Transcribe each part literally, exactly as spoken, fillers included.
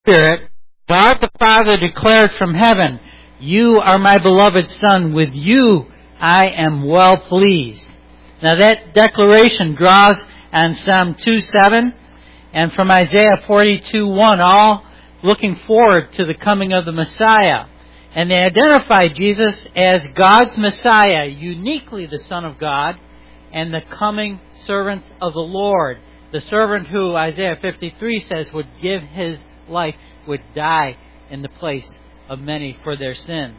Spirit, God the Father declared from heaven, "You are my beloved Son, with you I am well pleased." Now that declaration draws on Psalm two seven and from Isaiah forty-two one, all looking forward to the coming of the Messiah. And they identify Jesus as God's Messiah, uniquely the Son of God, and the coming servant of the Lord. The servant who, Isaiah fifty-three says, would give his life, would die in the place of many for their sins.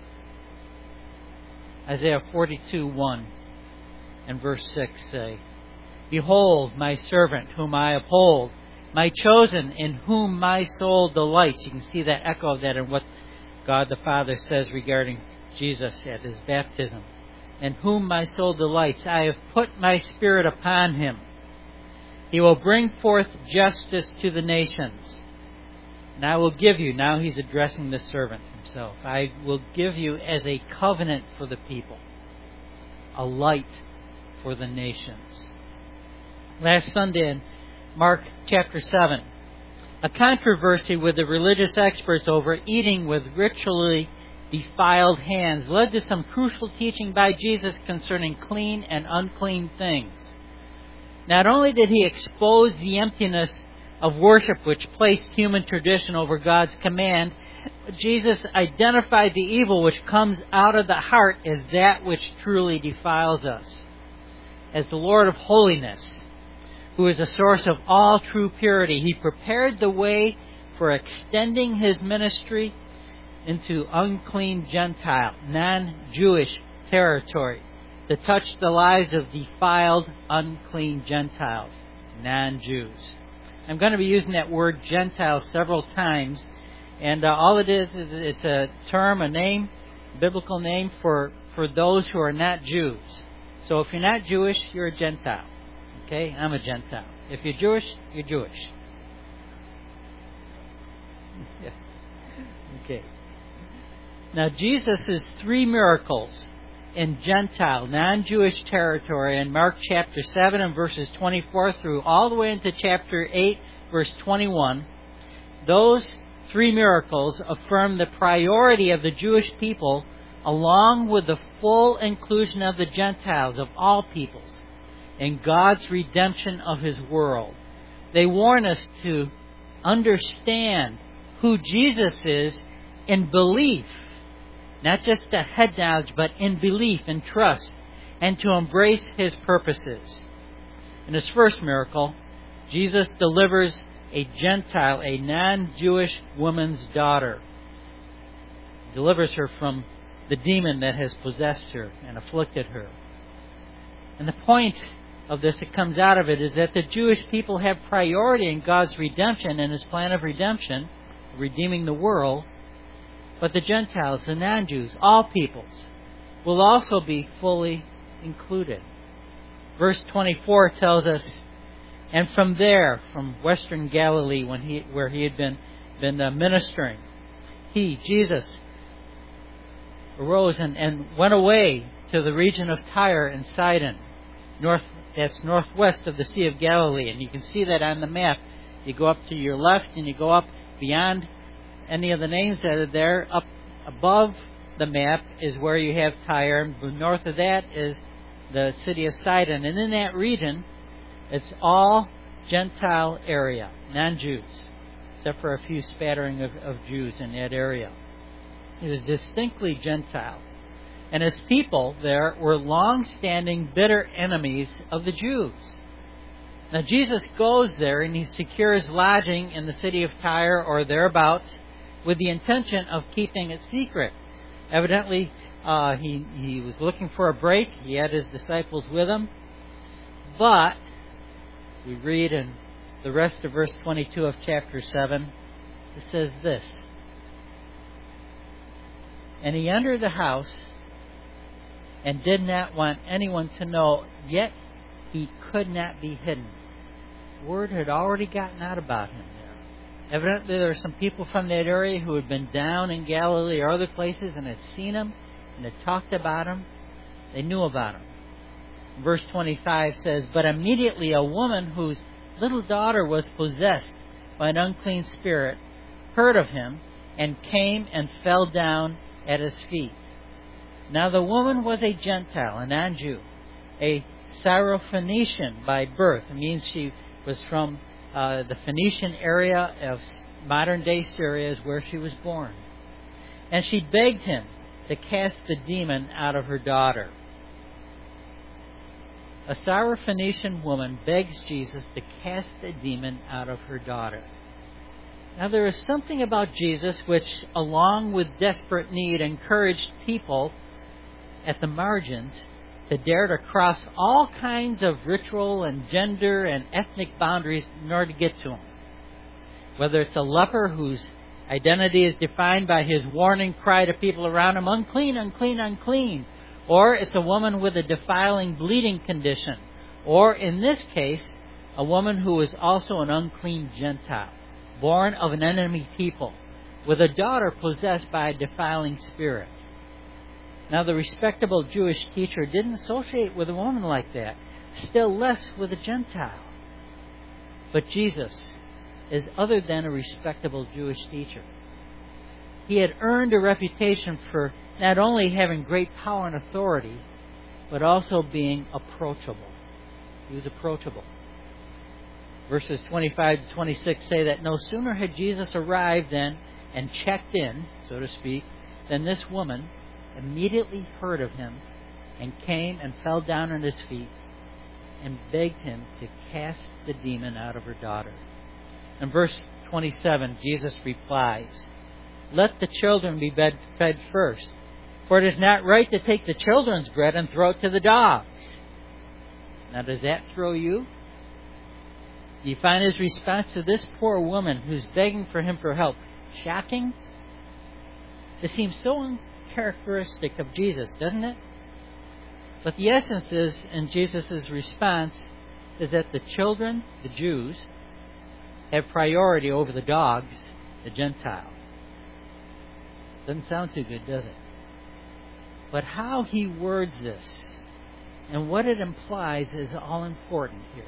Isaiah forty-two one and verse six say, "Behold, my servant whom I uphold, my chosen in whom my soul delights." You can see that echo of that in what God the Father says regarding Jesus at his baptism. "In whom my soul delights, I have put my spirit upon him. He will bring forth justice to the nations. And I will give you," now he's addressing the servant himself, "I will give you as a covenant for the people, a light for the nations." Last Sunday in Mark chapter seven, a controversy with the religious experts over eating with ritually defiled hands led to some crucial teaching by Jesus concerning clean and unclean things. Not only did he expose the emptiness of worship which placed human tradition over God's command, Jesus identified the evil which comes out of the heart as that which truly defiles us. As the Lord of holiness, who is the source of all true purity, he prepared the way for extending his ministry into unclean Gentile, non-Jewish territory, to touch the lives of defiled, unclean Gentiles, non-Jews. I'm going to be using that word Gentile several times, and uh, all it is is it's a term, a name, biblical name for, for those who are not Jews. So if you're not Jewish, you're a Gentile. Okay? I'm a Gentile. If you're Jewish, you're Jewish. Okay. Now Jesus' three miracles in Gentile, non-Jewish territory in Mark chapter seven and verses twenty-four through all the way into chapter eight, verse twenty-one, those three miracles affirm the priority of the Jewish people along with the full inclusion of the Gentiles, of all peoples, in God's redemption of His world. They warn us to understand who Jesus is in belief, not just a head knowledge, but in belief and trust, and to embrace His purposes. In His first miracle, Jesus delivers a Gentile, a non-Jewish woman's daughter. He delivers her from the demon that has possessed her and afflicted her. And the point of this that comes out of it is that the Jewish people have priority in God's redemption and His plan of redemption, redeeming the world. But the Gentiles, the non-Jews, all peoples, will also be fully included. Verse twenty-four tells us, "And from there, from western Galilee, when he, where he had been, been uh, ministering, he, Jesus, arose and, and went away to the region of Tyre and Sidon, north, that's northwest of the Sea of Galilee." And you can see that on the map. You go up to your left and you go up beyond any of the names that are there. Up above the map is where you have Tyre, and north of that is the city of Sidon. And in that region, it's all Gentile area, non-Jews, except for a few spattering of, of Jews in that area. It was distinctly Gentile. And his people there were long-standing, bitter enemies of the Jews. Now Jesus goes there and he secures lodging in the city of Tyre or thereabouts with the intention of keeping it secret. Evidently, uh, he, he was looking for a break. He had his disciples with him. But we read in the rest of verse twenty-two of chapter seven, it says this, "And he entered the house and did not want anyone to know, yet he could not be hidden." Word had already gotten out about him there. Evidently, there were some people from that area who had been down in Galilee or other places and had seen him and had talked about him. They knew about him. Verse twenty-five says, "But immediately a woman whose little daughter was possessed by an unclean spirit heard of him and came and fell down at his feet. Now the woman was a Gentile, a non-Jew, a Syrophoenician by birth. It means she was from uh, the Phoenician area of modern-day Syria, is where she was born. And she begged him to cast the demon out of her daughter. A Syrophoenician woman begs Jesus to cast the demon out of her daughter. Now there is something about Jesus which, along with desperate need, encouraged people at the margins to dare to cross all kinds of ritual and gender and ethnic boundaries in order to get to him. Whether it's a leper whose identity is defined by his warning cry to people around him, unclean, unclean, unclean. Or it's a woman with a defiling bleeding condition. Or, in this case, a woman who is also an unclean Gentile, born of an enemy people, with a daughter possessed by a defiling spirit. Now, the respectable Jewish teacher didn't associate with a woman like that, still less with a Gentile. But Jesus is other than a respectable Jewish teacher. He had earned a reputation for not only having great power and authority, but also being approachable. He was approachable. Verses twenty-five to twenty-six say that no sooner had Jesus arrived then and checked in, so to speak, than this woman immediately heard of him and came and fell down at his feet and begged him to cast the demon out of her daughter. In verse twenty-seven, Jesus replies, "Let the children be fed first, for it is not right to take the children's bread and throw it to the dogs." Now, does that throw you? Do you find his response to this poor woman who's begging for him for help shocking? It seems so uncharacteristic of Jesus, doesn't it? But the essence is, in Jesus' response, is that the children, the Jews, have priority over the dogs, the Gentiles. Doesn't sound too good, does it? But how he words this and what it implies is all important here.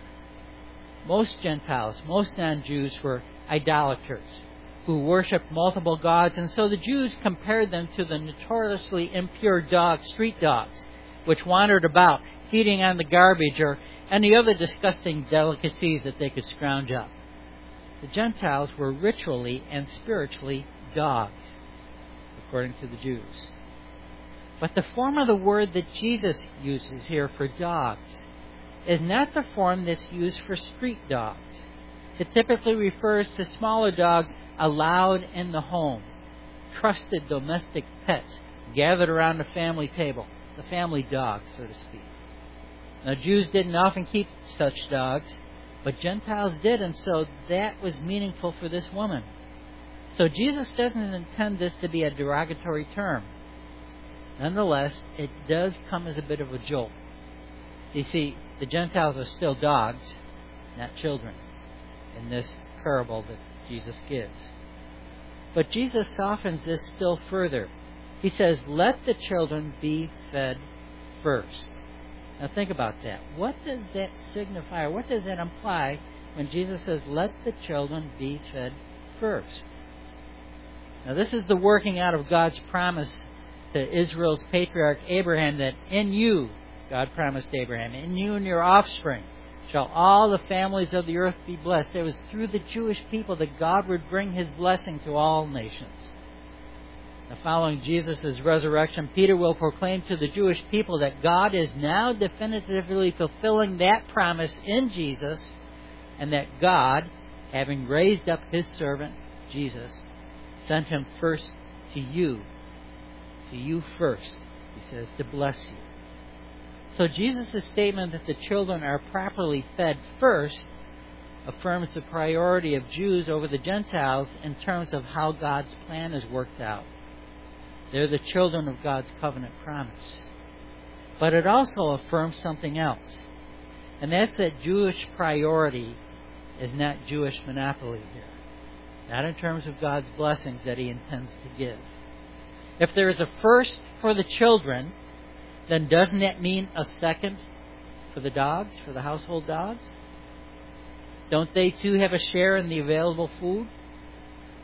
Most Gentiles, most non-Jews were idolaters who worshipped multiple gods, and so the Jews compared them to the notoriously impure dogs, street dogs, which wandered about, feeding on the garbage or any other disgusting delicacies that they could scrounge up. The Gentiles were ritually and spiritually dogs, according to the Jews. But the form of the word that Jesus uses here for dogs is not the form that's used for street dogs. It typically refers to smaller dogs allowed in the home, trusted domestic pets gathered around the family table, the family dog, so to speak. Now, Jews didn't often keep such dogs, but Gentiles did, and so that was meaningful for this woman. So Jesus doesn't intend this to be a derogatory term. Nonetheless, it does come as a bit of a jolt. You see, the Gentiles are still dogs, not children, in this parable that Jesus gives. But Jesus softens this still further. He says, "Let the children be fed first." Now think about that. What does that signify, or what does that imply when Jesus says, "Let the children be fed first"? Now this is the working out of God's promise to Israel's patriarch Abraham, that in you, God promised Abraham, in you and your offspring shall all the families of the earth be blessed. It was through the Jewish people that God would bring his blessing to all nations. Now, following Jesus' resurrection, Peter will proclaim to the Jewish people that God is now definitively fulfilling that promise in Jesus, and that God, having raised up his servant, Jesus, sent him first to you, to you first, he says, to bless you. So Jesus' statement that the children are properly fed first affirms the priority of Jews over the Gentiles in terms of how God's plan is worked out. They're the children of God's covenant promise. But it also affirms something else, and that's that Jewish priority is not Jewish monopoly here. Not in terms of God's blessings that he intends to give. If there is a first for the children, then doesn't that mean a second for the dogs, for the household dogs? Don't they too have a share in the available food?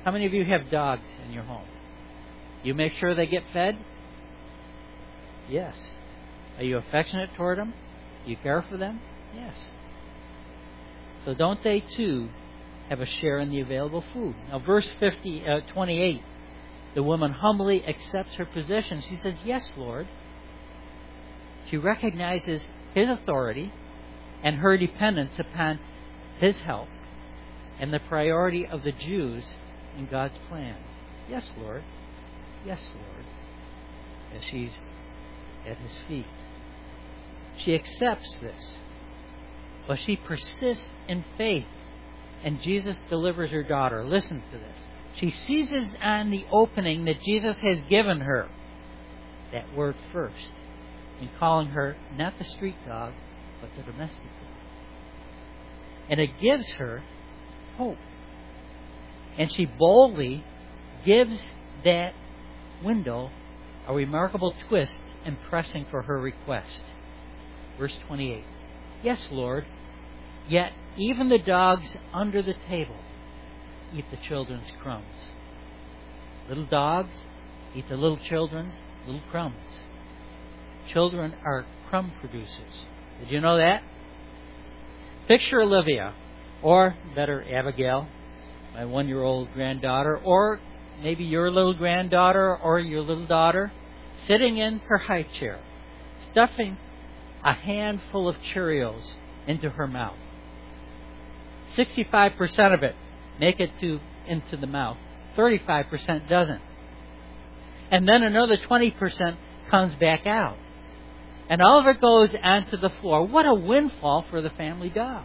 How many of you have dogs in your home? You make sure they get fed? Yes. Are you affectionate toward them? Do you care for them? Yes. So don't they too have a share in the available food? Now verse fifty, uh, twenty-eight, the woman humbly accepts her position. She says, yes, Lord. She recognizes His authority and her dependence upon His help and the priority of the Jews in God's plan. Yes, Lord. Yes, Lord. As she's at His feet. She accepts this, but she persists in faith, and Jesus delivers her daughter. Listen to this. She seizes on the opening that Jesus has given her, that word first, in calling her not the street dog, but the domestic dog. And it gives her hope. And she boldly gives that window a remarkable twist in pressing for her request. Verse twenty-eight. Yes, Lord, yet even the dogs under the table eat the children's crumbs. Little dogs eat the little children's little crumbs. Children are crumb producers. Did you know that? Picture Olivia, or better, Abigail, my one-year-old granddaughter, or maybe your little granddaughter or your little daughter, sitting in her high chair, stuffing a handful of Cheerios into her mouth. sixty-five percent of it make it to into the mouth. thirty-five percent doesn't. And then another twenty percent comes back out. And all of it goes onto the floor. What a windfall for the family dog.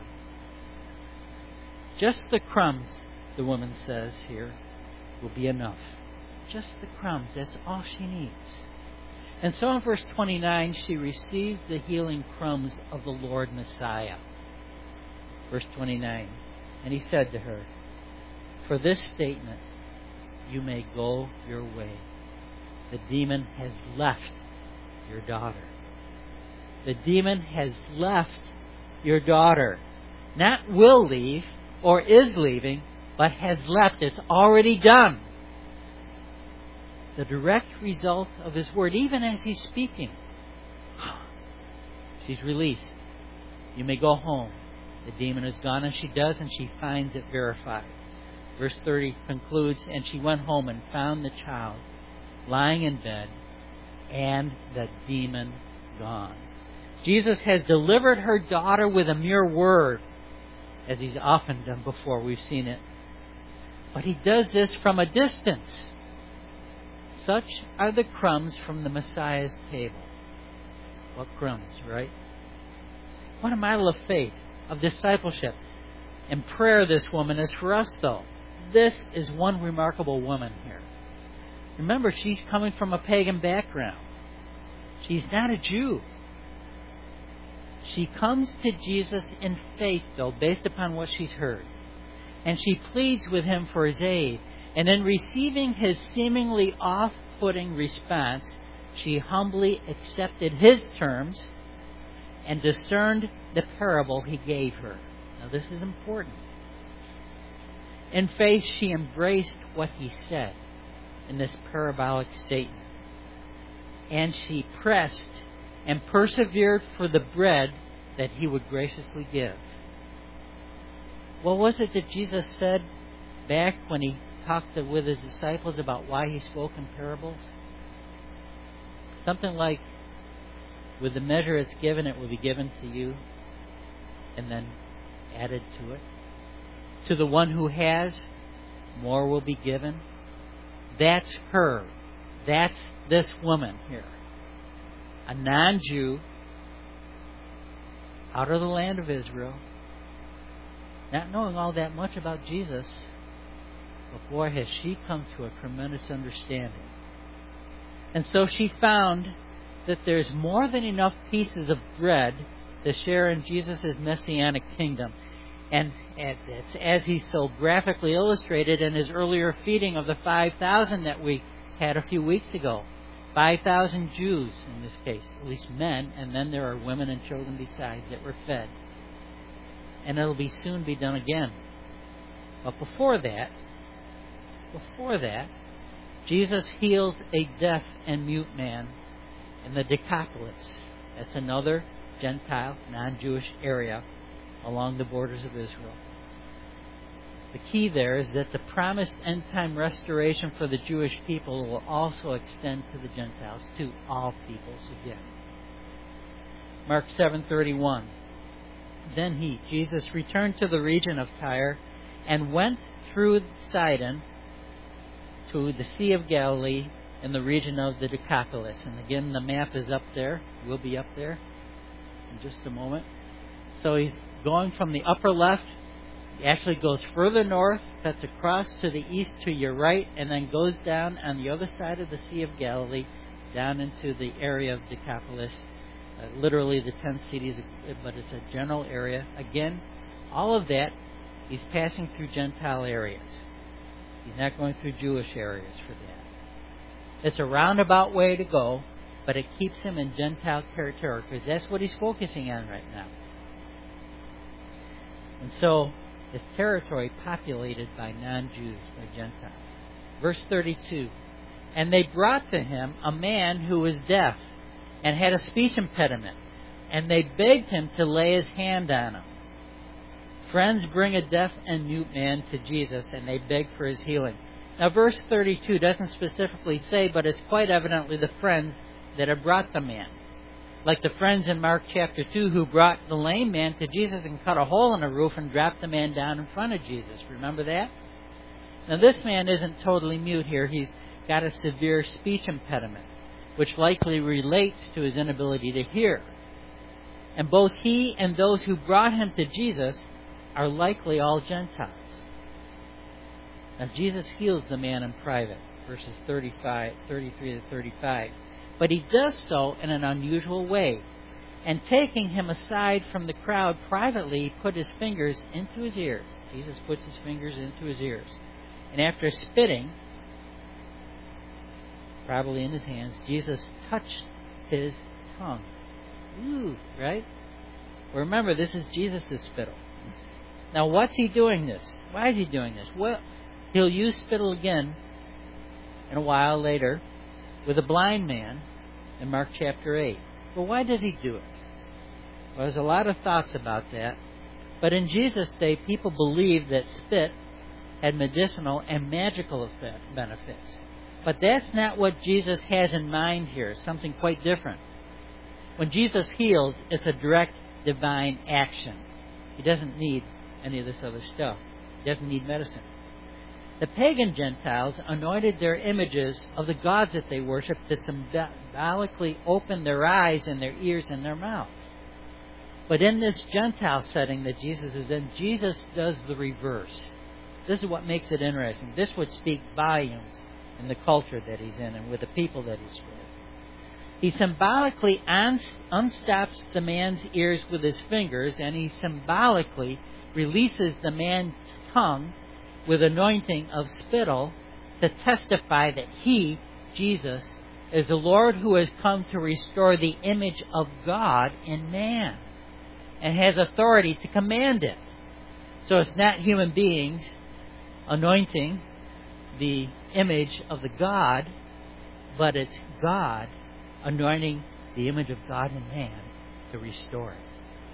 Just the crumbs, the woman says here, will be enough. Just the crumbs. That's all she needs. And so in verse twenty-nine, she receives the healing crumbs of the Lord Messiah. Verse twenty-nine, and He said to her, for this statement, you may go your way. The demon has left your daughter. The demon has left your daughter. Not will leave or is leaving, but has left. It's already done. The direct result of His word, even as He's speaking. She's released. You may go home. The demon is gone, and she does, and she finds it verified. Verse thirty concludes, and she went home and found the child lying in bed and the demon gone. Jesus has delivered her daughter with a mere word, as He's often done before. We've seen it. But He does this from a distance. Such are the crumbs from the Messiah's table. What crumbs, right? What a model of faith, of discipleship, and prayer this woman is for us, though. This is one remarkable woman here. Remember, she's coming from a pagan background. She's not a Jew. She comes to Jesus in faith, though, based upon what she's heard. And she pleads with Him for His aid. And in receiving His seemingly off-putting response, she humbly accepted His terms and discerned the parable He gave her. Now, this is important. In faith, she embraced what He said in this parabolic statement. And she pressed and persevered for the bread that He would graciously give. What was it that Jesus said back when He talked with His disciples about why He spoke in parables? Something like, with the measure it's given, it will be given to you, and then added to it. To the one who has, more will be given. That's her. That's this woman here. A non-Jew, out of the land of Israel, not knowing all that much about Jesus, but boy, has she come to a tremendous understanding. And so she found that there's more than enough pieces of bread to share in Jesus' messianic kingdom. And it's as He so graphically illustrated in His earlier feeding of the five thousand that we had a few weeks ago. five thousand Jews in this case, at least men, and then there are women and children besides that were fed. And it'll be soon be done again. But before that, before that, Jesus heals a deaf and mute man in the Decapolis. That's another Gentile, non-Jewish area along the borders of Israel. The key there is that the promised end-time restoration for the Jewish people will also extend to the Gentiles, to all peoples again. Mark seven thirty-one. Then he, Jesus, returned to the region of Tyre and went through Sidon to the Sea of Galilee in the region of the Decapolis. And again, the map is up there. Will be up there in just a moment. So he's going from the upper left. He actually goes further north, cuts across to the east to your right, and then goes down on the other side of the Sea of Galilee, down into the area of Decapolis. Uh, literally the ten cities, but it's a general area. Again, all of that, he's passing through Gentile areas. He's not going through Jewish areas for that. It's a roundabout way to go, but it keeps him in Gentile territory, because that's what he's focusing on right now. And so, his territory populated by non-Jews, by Gentiles. Verse thirty-two. And they brought to him a man who was deaf and had a speech impediment, and they begged him to lay his hand on him. Friends bring a deaf and mute man to Jesus, and they beg for his healing. Now, verse thirty-two doesn't specifically say, but it's quite evidently the friends that have brought the man. Like the friends in Mark chapter two who brought the lame man to Jesus and cut a hole in the roof and dropped the man down in front of Jesus. Remember that? Now, this man isn't totally mute here. He's got a severe speech impediment, which likely relates to his inability to hear. And both he and those who brought him to Jesus are likely all Gentiles. Now, Jesus heals the man in private, verses thirty-five, thirty-three to thirty-five. But he does so in an unusual way. And taking him aside from the crowd privately, he put his fingers into his ears. Jesus puts his fingers into his ears. And after spitting, probably in his hands, Jesus touched his tongue. Ooh, right? Well, remember, this is Jesus' spittle. Now, what's he doing this? Why is he doing this? Well, he'll use spittle again in a while later with a blind man in Mark chapter eight. Well, why did he do it? Well, there's a lot of thoughts about that. But in Jesus' day, people believed that spit had medicinal and magical effect, benefits. But that's not what Jesus has in mind here. It's something quite different. When Jesus heals, it's a direct divine action. He doesn't need any of this other stuff. He doesn't need medicine. The pagan Gentiles anointed their images of the gods that they worshipped to symbolically open their eyes and their ears and their mouth. But in this Gentile setting that Jesus is in, Jesus does the reverse. This is what makes it interesting. This would speak volumes in the culture that he's in and with the people that he's with. He symbolically unstops the man's ears with his fingers, and he symbolically releases the man's tongue with anointing of spittle to testify that he, Jesus, is the Lord who has come to restore the image of God in man and has authority to command it. So it's not human beings anointing the image of the God, but it's God anointing the image of God in man to restore it.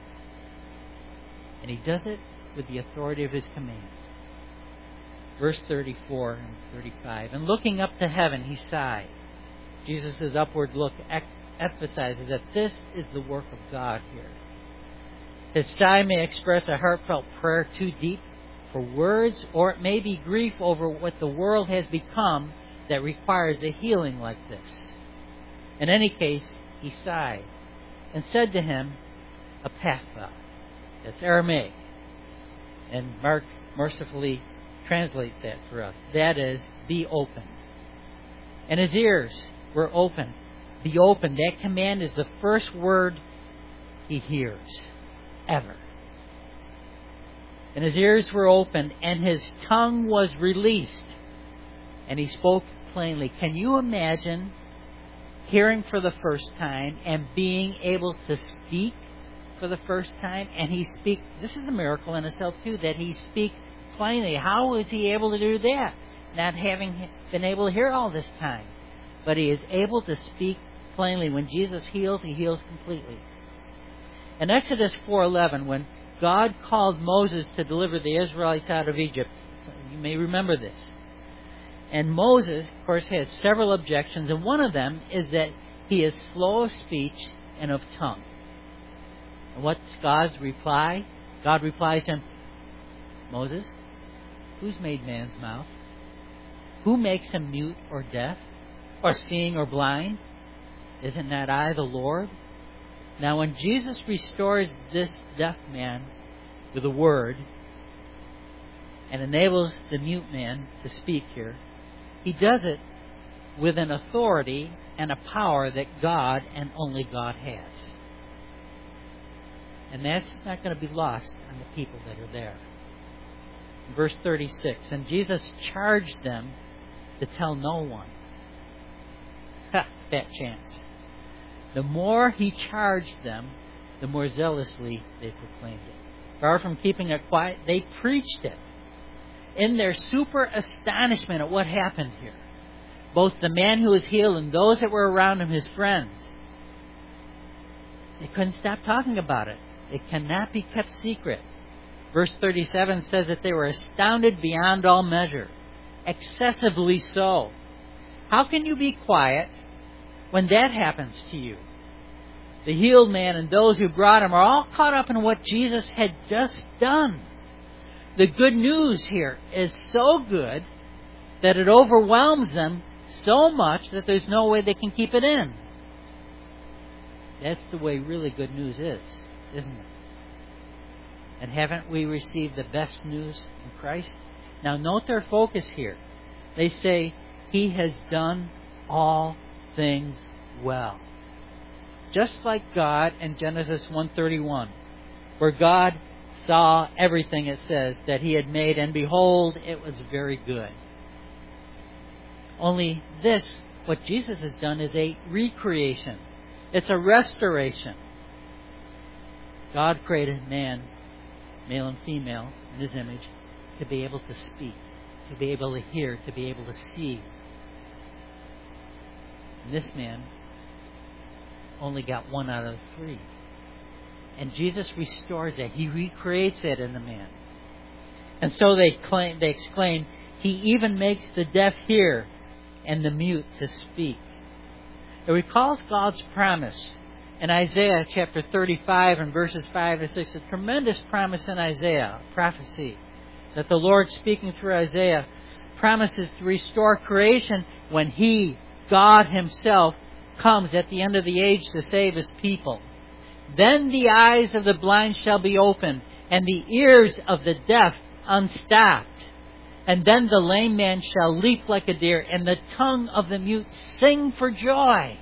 And he does it with the authority of his command. Verse thirty-four and thirty-five. And looking up to heaven, he sighed. Jesus' upward look emphasizes that this is the work of God here. His sigh may express a heartfelt prayer too deep for words, or it may be grief over what the world has become that requires a healing like this. In any case, he sighed and said to him, Ephphatha. That's Aramaic. And Mark mercifully translates that for us. That is, be open. And his ears were open. Be open. That command is the first word he hears, ever. And his ears were opened, and his tongue was released, and he spoke plainly. Can you imagine hearing for the first time and being able to speak for the first time? And he speaks, this is a miracle in itself too, that he speaks plainly. How is he able to do that? not having been able to hear all this time. But he is able to speak plainly. When Jesus heals, he heals completely. In Exodus four eleven, when God called Moses to deliver the Israelites out of Egypt, you may remember this. And Moses, of course, has several objections, and one of them is that he is slow of speech and of tongue. And what's God's reply? God replies to him, Moses, who's made man's mouth? Who makes him mute or deaf, or seeing or blind? Isn't that I, the Lord? Now, when Jesus restores this deaf man with a word and enables the mute man to speak here, he does it with an authority and a power that God and only God has. And that's not going to be lost on the people that are there. In verse thirty-six, and Jesus charged them to tell no one. Ha, fat chance. The more he charged them, the more zealously they proclaimed it. Far from keeping it quiet, they preached it. In their super astonishment at what happened here, both the man who was healed and those that were around him, his friends, they couldn't stop talking about it. It cannot be kept secret. Verse thirty-seven says that they were astounded beyond all measure, excessively so. How can you be quiet when that happens to you? The healed man and those who brought him are all caught up in what Jesus had just done. The good news here is so good that it overwhelms them so much that there's no way they can keep it in. That's the way really good news is, isn't it? And haven't we received the best news in Christ? Now note their focus here. They say, He has done all things well. Just like God in Genesis one thirty-one, where God saw everything, it says, that He had made, and behold, it was very good. Only this, what Jesus has done, is a recreation. It's a restoration. God created man, male and female, in His image, to be able to speak, to be able to hear, to be able to see. And this man only got one out of the three. And Jesus restores that. He recreates it in the man. And so they claim, they exclaim, He even makes the deaf hear and the mute to speak. It recalls God's promise in Isaiah chapter thirty-five and verses five to six. A tremendous promise in Isaiah, prophecy, that the Lord, speaking through Isaiah, promises to restore creation when He, God Himself, comes at the end of the age to save His people. Then the eyes of the blind shall be opened, and the ears of the deaf unstopped. And then the lame man shall leap like a deer, and the tongue of the mute sing for joy.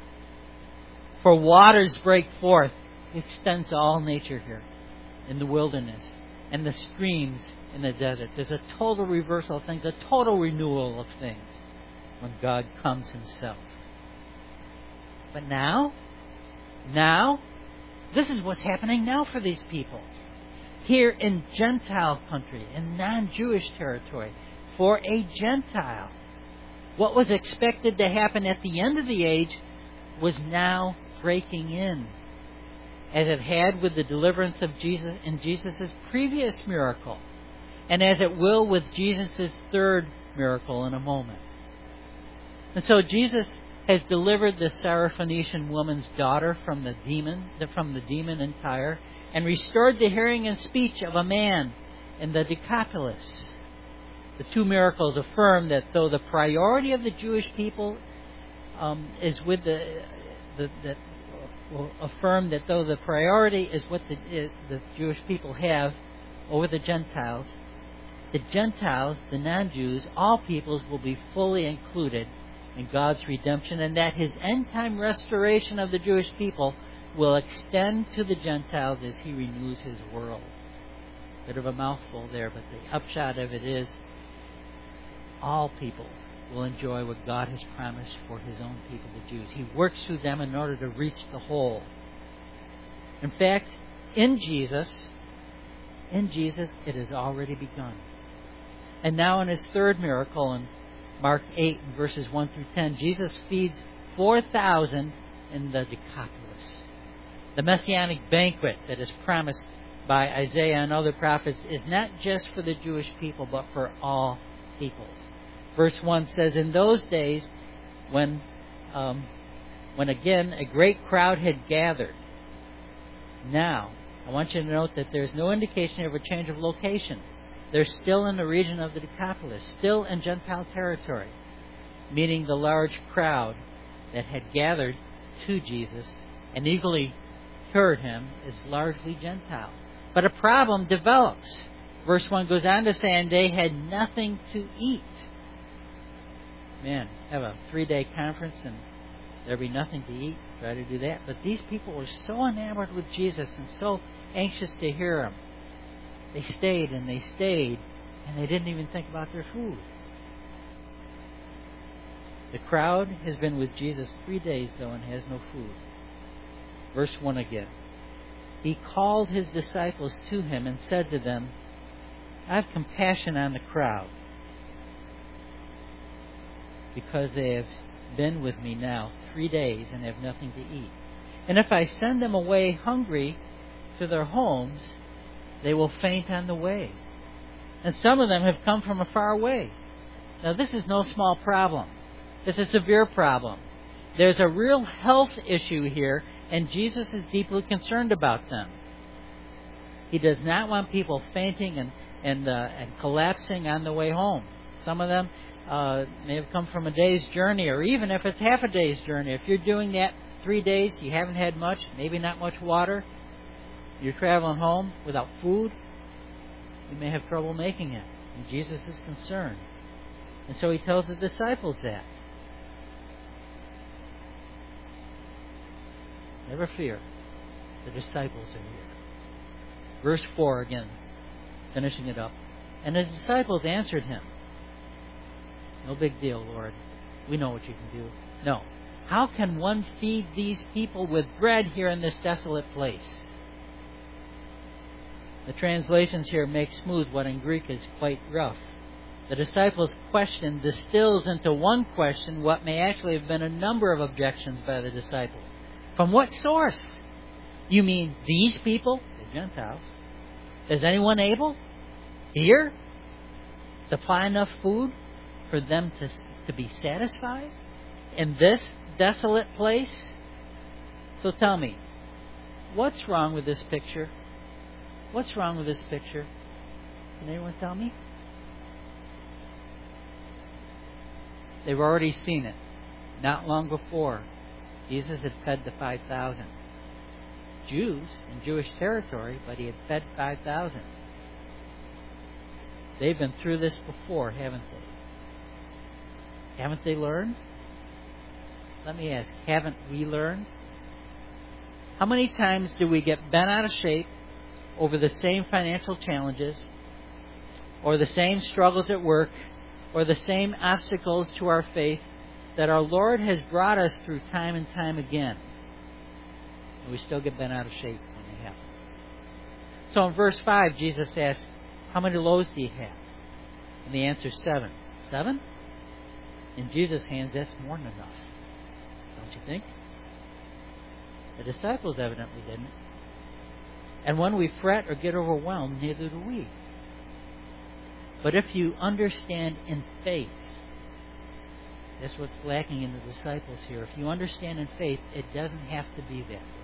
For waters break forth. It extends to all nature here in the wilderness, and the streams in the desert. There's a total reversal of things, a total renewal of things when God comes Himself. But now, now, this is what's happening now for these people. Here in Gentile country, in non-Jewish territory, for a Gentile. What was expected to happen at the end of the age was now breaking in, as it had with the deliverance of Jesus in Jesus' previous miracle, and as it will with Jesus' third miracle in a moment. And so Jesus has delivered the Syrophoenician woman's daughter from the demon, from the demon in Tyre, and restored the hearing and speech of a man in the Decapolis. The two miracles affirm that though the priority of the Jewish people um, is with the, the, the will affirm that though the priority is what the, is, the Jewish people have over the Gentiles, the Gentiles, the non-Jews, all peoples will be fully included in God's redemption, and that His end-time restoration of the Jewish people will extend to the Gentiles as He renews His world. Bit of a mouthful there, but the upshot of it is all peoples will enjoy what God has promised for His own people, the Jews. He works through them in order to reach the whole. In fact, in Jesus, in Jesus, it has already begun. And now in his third miracle in Mark eight, verses one through ten, Jesus feeds four thousand in the Decapolis. The messianic banquet that is promised by Isaiah and other prophets is not just for the Jewish people, but for all peoples. Verse one says, in those days, when, um, when again a great crowd had gathered. Now, I want you to note that there's no indication of a change of location. They're still in the region of the Decapolis, still in Gentile territory, meaning the large crowd that had gathered to Jesus and eagerly heard him is largely Gentile. But a problem develops. Verse one goes on to say, and they had nothing to eat. Man, have a three-day conference and there'd be nothing to eat. Try to do that. But these people were so enamored with Jesus and so anxious to hear him. They stayed and they stayed, and they didn't even think about their food. The crowd has been with Jesus three days, though, and has no food. Verse one again. He called his disciples to him and said to them, I have compassion on the crowd, because they have been with me now three days and have nothing to eat. And if I send them away hungry to their homes, they will faint on the way. And some of them have come from a far way. Now, this is no small problem. It's a severe problem. There's a real health issue here, and Jesus is deeply concerned about them. He does not want people fainting and and, uh, and collapsing on the way home. Some of them uh, may have come from a day's journey, or even if it's half a day's journey. If you're doing that three days, you haven't had much, maybe not much water, you're traveling home without food, you may have trouble making it. And Jesus is concerned. And so he tells the disciples that. Never fear. The disciples are here. Verse four again, finishing it up. And the disciples answered him, no big deal, Lord. We know what you can do. No. How can one feed these people with bread here in this desolate place? The translations here make smooth what in Greek is quite rough. The disciples' question distills into one question what may actually have been a number of objections by the disciples. From what source? You mean these people, the Gentiles? Is anyone able here supply enough food for them to, to be satisfied in this desolate place? So tell me, what's wrong with this picture? What's wrong with this picture? Can anyone tell me? They've already seen it. Not long before, Jesus had fed the five thousand. Jews in Jewish territory, but he had fed five thousand. They've been through this before, haven't they? Haven't they learned? Let me ask, haven't we learned? How many times do we get bent out of shape over the same financial challenges, or the same struggles at work, or the same obstacles to our faith that our Lord has brought us through time and time again? And we still get bent out of shape when they happen. So in verse five, Jesus asks, how many loaves do you have? And the answer is seven. Seven? In Jesus' hands, that's more than enough. Don't you think? The disciples evidently didn't. And when we fret or get overwhelmed, neither do we. But if you understand in faith, that's what's lacking in the disciples here. If you understand in faith, it doesn't have to be that way.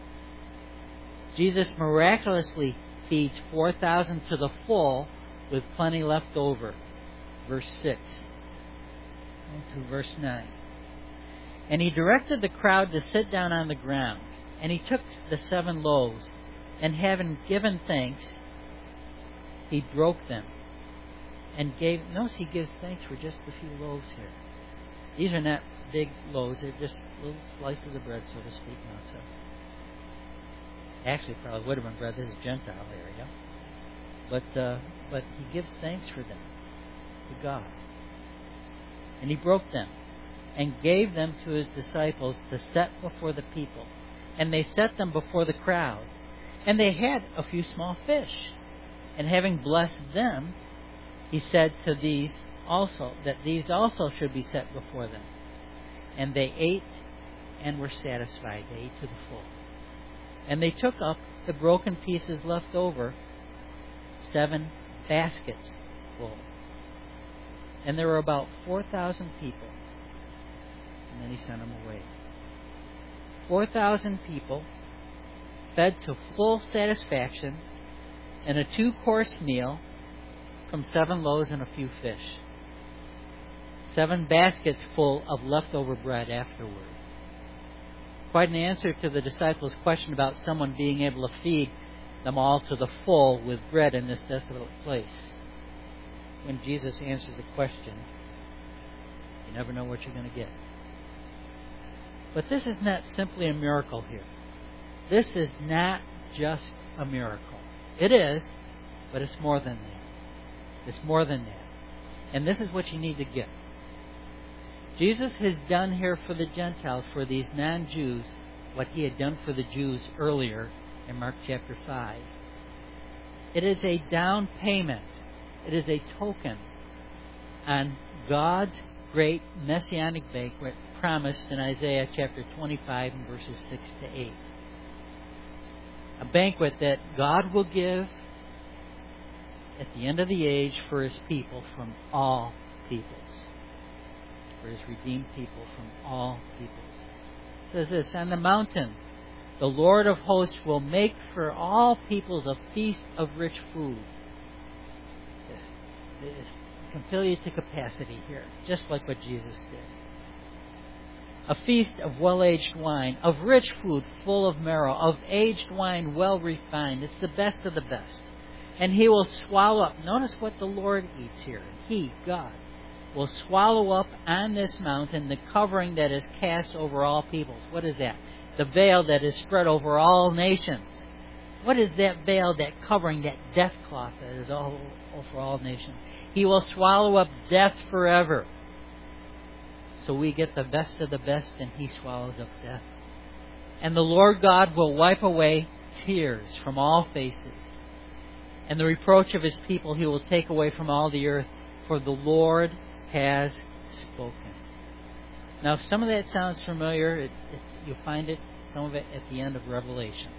Jesus miraculously feeds four thousand to the full with plenty left over. Verse six. To verse nine. And he directed the crowd to sit down on the ground. And he took the seven loaves, and having given thanks, he broke them. And gave, notice he gives thanks for just a few loaves here. These are not big loaves, they're just little slices of bread, so to speak. Not so. Actually, probably would have been bread. This is Gentile area. But, uh, but he gives thanks for them to God. And he broke them and gave them to his disciples to set before the people. And they set them before the crowd. And they had a few small fish. And having blessed them, he said to these also, that these also should be set before them. And they ate and were satisfied. They ate to the full. And they took up the broken pieces left over, seven baskets full. And there were about four thousand people. And then he sent them away. four thousand people fed to full satisfaction and a two-course meal from seven loaves and a few fish. Seven baskets full of leftover bread afterward. Quite an answer to the disciples' question about someone being able to feed them all to the full with bread in this desolate place. When Jesus answers a question, you never know what you're going to get. But this is not simply a miracle here. This is not just a miracle. It is, but it's more than that. It's more than that. And this is what you need to get. Jesus has done here for the Gentiles, for these non-Jews, what he had done for the Jews earlier in Mark chapter five. It is a down payment. It is a token on God's great messianic banquet promised in Isaiah chapter twenty-five and verses six to eight. A banquet that God will give at the end of the age for his people from all peoples. For his redeemed people from all peoples. It says this, on the mountain, the Lord of hosts will make for all peoples a feast of rich food. Can fill you to capacity here, just like what Jesus did. A feast of well-aged wine, of rich food full of marrow, of aged wine well refined. It's the best of the best. And he will swallow up. Notice what the Lord eats here. He, God, will swallow up on this mountain the covering that is cast over all peoples. What is that? The veil that is spread over all nations. What is that veil, that covering, that death cloth that is all over all nations? He will swallow up death forever. So we get the best of the best, and he swallows up death. And the Lord God will wipe away tears from all faces. And the reproach of his people he will take away from all the earth, for the Lord has spoken. Now, if some of that sounds familiar, it, it's, you'll find it, some of it at the end of Revelation.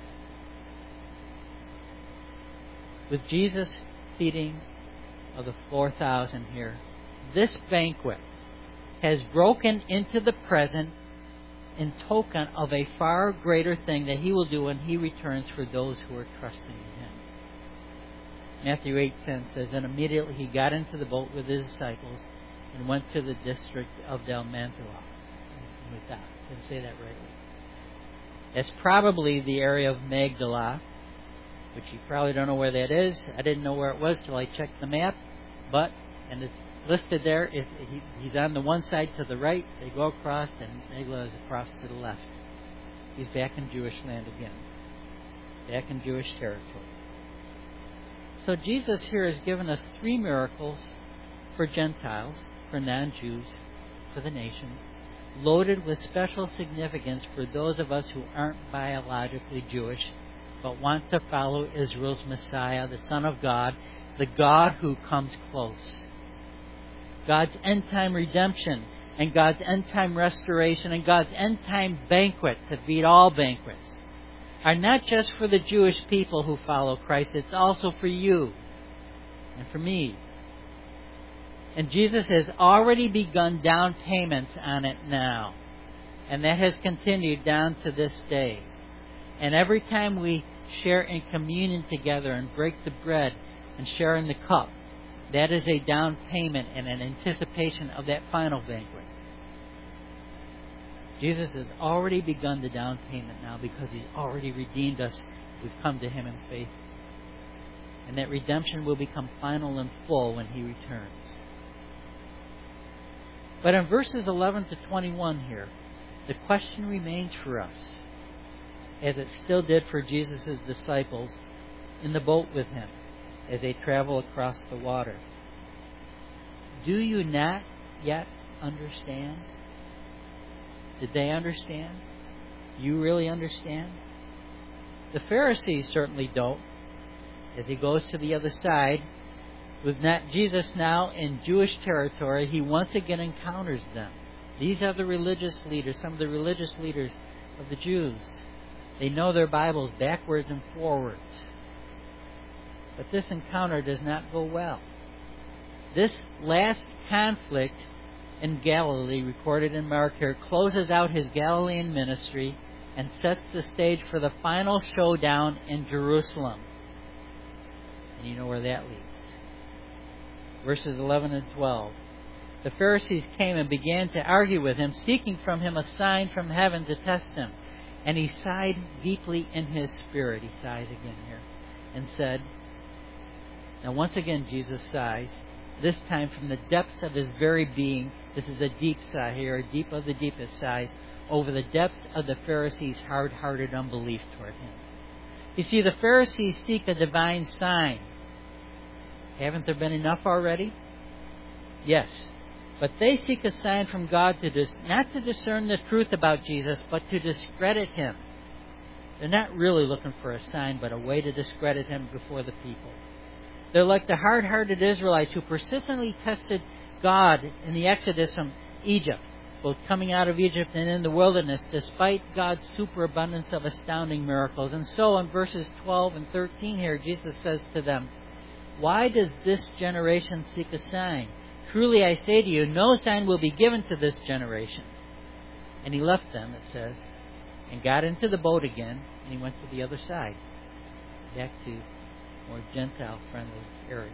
With Jesus feeding of the four thousand here, this banquet has broken into the present in token of a far greater thing that he will do when he returns for those who are trusting in him. Matthew eight ten says, and immediately he got into the boat with his disciples and went to the district of Dalmanutha. Didn't say that rightly. That's probably the area of Magdala, which you probably don't know where that is. I didn't know where it was till I checked the map, but, and it's listed there, if he, he's on the one side to the right, they go across, and Magdala is across to the left. He's back in Jewish land again. Back in Jewish territory. So Jesus here has given us three miracles for Gentiles, for non-Jews, for the nations, loaded with special significance for those of us who aren't biologically Jewish, but want to follow Israel's Messiah, the Son of God, the God who comes close. God's end-time redemption and God's end-time restoration and God's end-time banquet to beat all banquets are not just for the Jewish people who follow Christ, it's also for you and for me. And Jesus has already begun down payments on it now. And that has continued down to this day. And every time we share in communion together and break the bread and share in the cup, that is a down payment and an anticipation of that final banquet. Jesus has already begun the down payment now because he's already redeemed us. We've come to him in faith. And that redemption will become final and full when he returns. But in verses eleven to twenty-one here, the question remains for us, as it still did for Jesus' disciples in the boat with him as they travel across the water. Do you not yet understand? Did they understand? Do you really understand? The Pharisees certainly don't. As he goes to the other side, With not Jesus now in Jewish territory, he once again encounters them. These are the religious leaders, some of the religious leaders of the Jews. They know their Bibles backwards and forwards. But this encounter does not go well. This last conflict in Galilee, recorded in Mark here, closes out his Galilean ministry and sets the stage for the final showdown in Jerusalem. And you know where that leads. Verses eleven and twelve. The Pharisees came and began to argue with him, seeking from him a sign from heaven to test him. And he sighed deeply in his spirit. He sighs again here. And said, now once again Jesus sighs, this time from the depths of his very being. This is a deep sigh here, a deep of the deepest sighs, over the depths of the Pharisees' hard-hearted unbelief toward him. You see, the Pharisees seek a divine sign. Haven't there been enough already? Yes. But they seek a sign from God to dis- not to discern the truth about Jesus, but to discredit him. They're not really looking for a sign, but a way to discredit him before the people. They're like the hard-hearted Israelites who persistently tested God in the Exodus from Egypt, both coming out of Egypt and in the wilderness, despite God's superabundance of astounding miracles. And so in verses twelve and thirteen here, Jesus says to them, why does this generation seek a sign? Truly I say to you, no sign will be given to this generation. And he left them, it says, and got into the boat again, and he went to the other side, back to more Gentile-friendly area.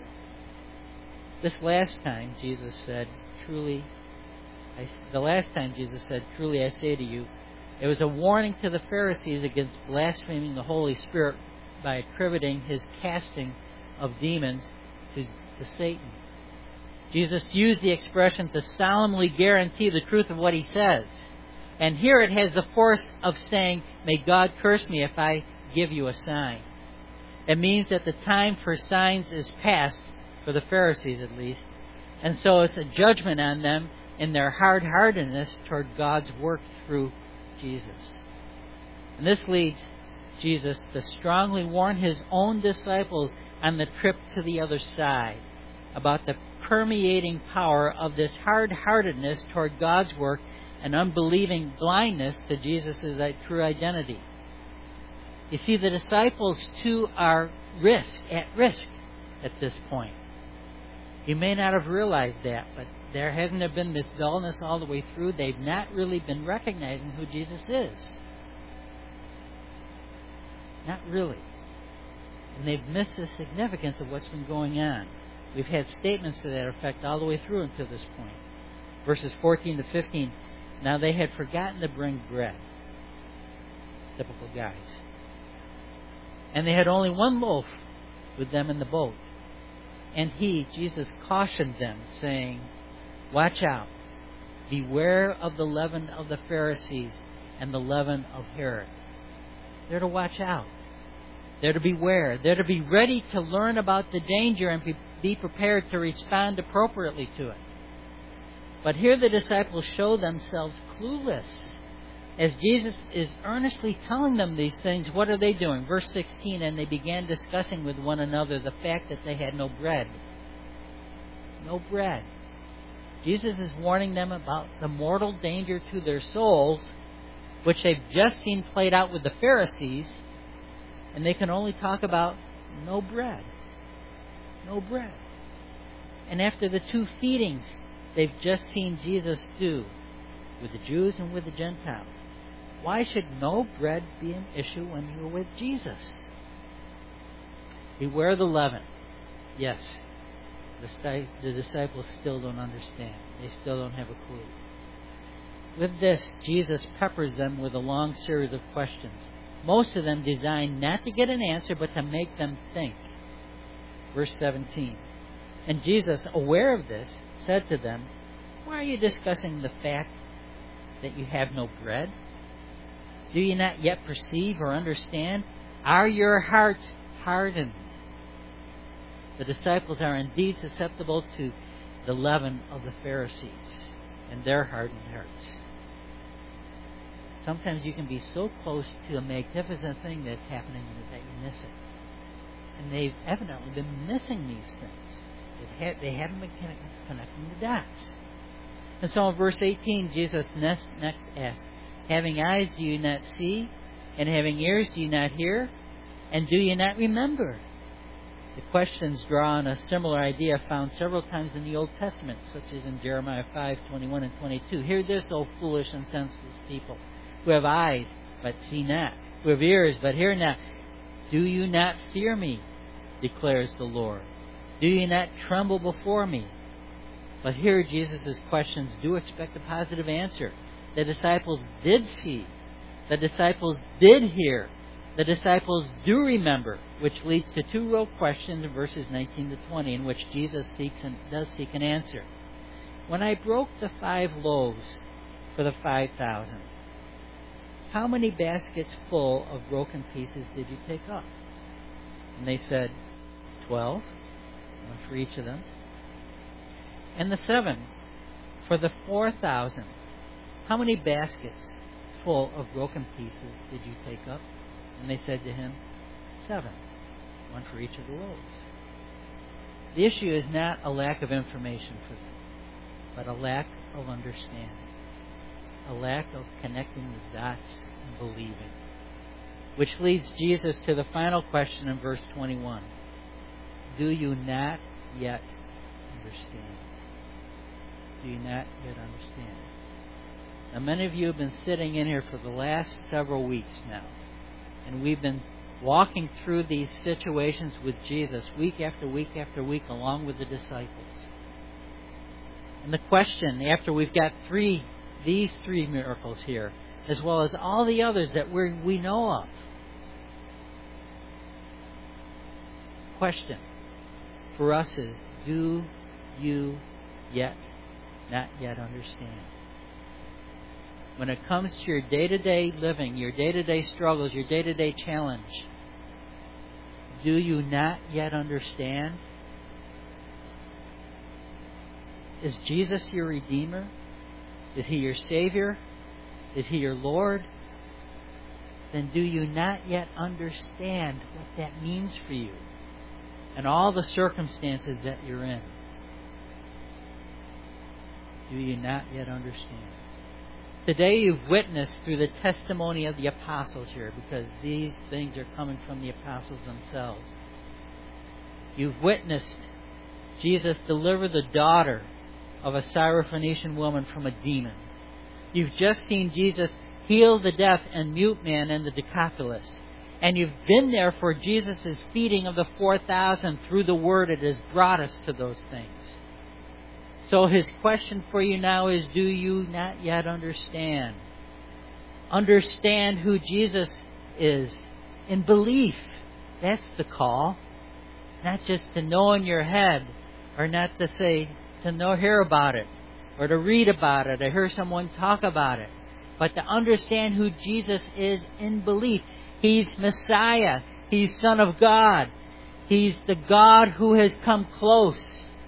This last time, Jesus said, truly, I, the last time Jesus said, truly I say to you, it was a warning to the Pharisees against blaspheming the Holy Spirit by attributing his casting of demons to, to Satan. Jesus used the expression to solemnly guarantee the truth of what he says. And here it has the force of saying, may God curse me if I give you a sign. It means that the time for signs is past, for the Pharisees at least, and so it's a judgment on them in their hard-heartedness toward God's work through Jesus. And this leads Jesus to strongly warn his own disciples on the trip to the other side about the permeating power of this hard-heartedness toward God's work and unbelieving blindness to Jesus' true identity. You see, the disciples too are risk at risk at this point. You may not have realized that, but there hasn't been this dullness all the way through. They've not really been recognizing who Jesus is. Not really. And they've missed the significance of what's been going on. We've had statements to that effect all the way through until this point. Verses fourteen to fifteen. Now they had forgotten to bring bread. Typical guys. And they had only one loaf with them in the boat. And he, Jesus, cautioned them, saying, watch out. Beware of the leaven of the Pharisees and the leaven of Herod. They're to watch out. They're to beware. They're to be ready to learn about the danger and be prepared to respond appropriately to it. But here the disciples show themselves clueless. As Jesus is earnestly telling them these things, what are they doing? Verse sixteen, and they began discussing with one another the fact that they had no bread. No bread. Jesus is warning them about the mortal danger to their souls, which they've just seen played out with the Pharisees, and they can only talk about no bread. No bread. And after the two feedings they've just seen Jesus do with the Jews and with the Gentiles, why should no bread be an issue when you're with Jesus? Beware the leaven. Yes, the disciples still don't understand. They still don't have a clue. With this, Jesus peppers them with a long series of questions, most of them designed not to get an answer, but to make them think. Verse seventeen. And Jesus, aware of this, said to them, why are you discussing the fact that you have no bread? Do you not yet perceive or understand? Are your hearts hardened? The disciples are indeed susceptible to the leaven of the Pharisees and their hardened hearts. Sometimes you can be so close to a magnificent thing that's happening that you miss it. And they've evidently been missing these things. It had, they haven't been connect, connecting the dots. And so in verse eighteen, Jesus next, next asks, having eyes do you not see? And having ears do you not hear? And do you not remember? The questions draw on a similar idea found several times in the Old Testament, such as in Jeremiah five, twenty-one and twenty-two. Hear this, O foolish and senseless people, who have eyes but see not, who have ears but hear not. Do you not fear me, declares the Lord? Do you not tremble before me? But here Jesus' questions do expect a positive answer. The disciples did see. The disciples did hear. The disciples do remember, which leads to two real questions in verses nineteen to twenty, in which Jesus seeks and does seek an answer. When I broke the five loaves for the five thousand, how many baskets full of broken pieces did you take up? And they said, twelve, one for each of them. And the seven for the four thousand, how many baskets full of broken pieces did you take up? And they said to him, seven, one for each of the loaves. The issue is not a lack of information for them, but a lack of understanding, a lack of connecting the dots and believing. Which leads Jesus to the final question in verse twenty-one. Do you not yet understand? Do you not yet understand? Now, many of you have been sitting in here for the last several weeks now. And we've been walking through these situations with Jesus week after week after week along with the disciples. And the question, after we've got three, these three miracles here, as well as all the others that we we know of. Question for us is, do you yet not yet understand? When it comes to your day-to-day living, your day-to-day struggles, your day-to-day challenge, do you not yet understand? Is Jesus your Redeemer? Is He your Savior? Is He your Lord? Then do you not yet understand what that means for you and all the circumstances that you're in? Do you not yet understand? Today you've witnessed through the testimony of the apostles here, because these things are coming from the apostles themselves. You've witnessed Jesus deliver the daughter of a Syrophoenician woman from a demon. You've just seen Jesus heal the deaf and mute man in the Decapolis. And you've been there for Jesus' feeding of the four thousand through the Word. It has brought us to those things. So His question for you now is, do you not yet understand? Understand who Jesus is in belief. That's the call. Not just to know in your head, or not to say, to know, hear about it, or to read about it, or hear someone talk about it, but to understand who Jesus is in belief. He's Messiah. He's Son of God. He's the God who has come close.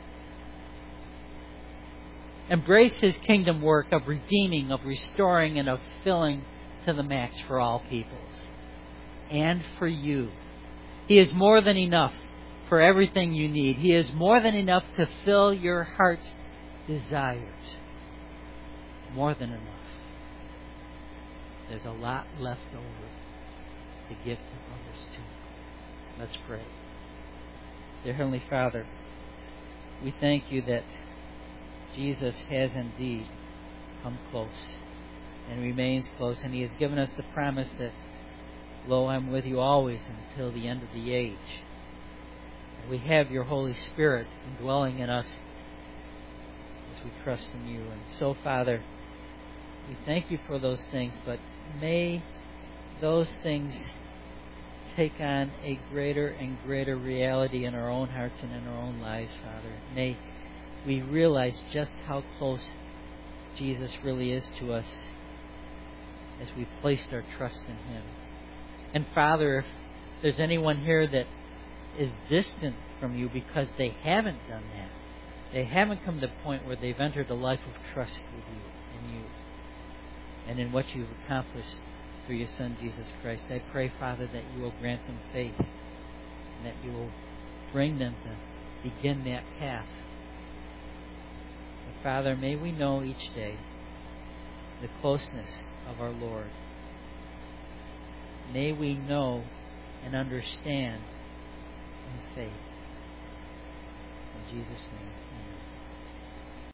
Embrace His kingdom work of redeeming, of restoring, and of filling to the max for all peoples. And for you. He is more than enough for everything you need. He is more than enough to fill your heart's desires. More than enough. There's a lot left over to give to others too. Let's pray. Dear Heavenly Father, we thank You that Jesus has indeed come close and remains close, and He has given us the promise that, lo, I'm with you always until the end of the age. And we have Your Holy Spirit indwelling in us as we trust in You. And so, Father, we thank You for those things, but may those things take on a greater and greater reality in our own hearts and in our own lives, Father. May we realize just how close Jesus really is to us as we placed our trust in Him. And Father, if there's anyone here that is distant from You because they haven't done that, they haven't come to the point where they've entered a life of trust with You, in You, and in what You've accomplished through Your Son, Jesus Christ, I pray, Father, that You will grant them faith, and that You will bring them to begin that path. But Father, may we know each day the closeness of our Lord. May we know and understand in faith. In Jesus' name, amen.